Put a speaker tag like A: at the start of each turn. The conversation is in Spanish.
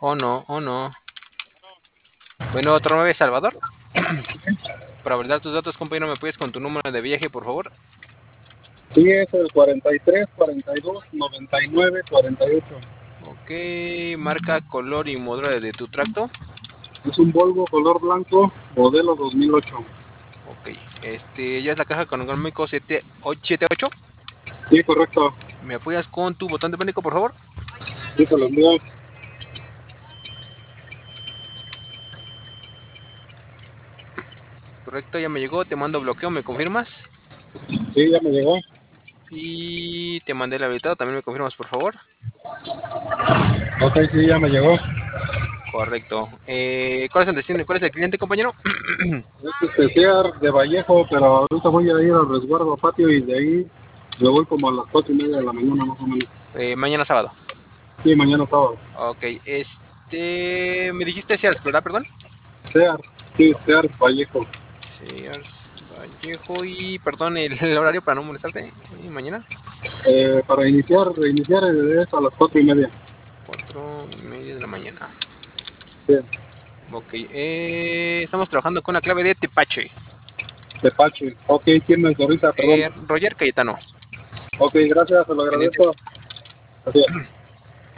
A: Oh no, oh no. Bueno, otra vez, Salvador. Para validar tus datos, compañero, ¿me puedes con tu número de viaje, por favor?
B: Sí, es el 43, 42, 99, 48.
A: Ok, marca, color y modelo de tu tracto.
B: Es un Volvo color blanco, modelo 2008.
A: Ok, ya es la caja con económico 78.
B: Sí, correcto.
A: ¿Me apoyas con tu botón de pánico, por favor?
B: Sí, se lo envío.
A: Correcto, ya me llegó, te mando bloqueo, ¿me confirmas?
B: Sí, ya me llegó.
A: Y te mandé el habilitado, también me confirmas, por favor.
B: Ok, sí, ya me llegó.
A: Correcto. ¿Cuál es el destino? ¿Cuál es el cliente, compañero?
B: Es Sear de Vallejo, pero ahorita voy a ir al resguardo patio y de ahí me voy como a las 4:30 de la mañana más o menos.
A: Mañana sábado.
B: Sí, mañana sábado.
A: Ok, me dijiste Sears, ¿verdad? Perdón.
B: Sear, sí, Sear Vallejo.
A: Sears Vallejo y, perdón, el horario para no molestarte. Mañana,
B: Reiniciar es a las 4:30.
A: 4:30 de la mañana.
B: Sí,
A: Ok, estamos trabajando con la clave de Tepache.
B: Tepache. Ok, ¿quién me autoriza? Perdón.
A: Roger Cayetano.
B: Ok, gracias, se lo
A: Pendiente.
B: agradezco. Así es.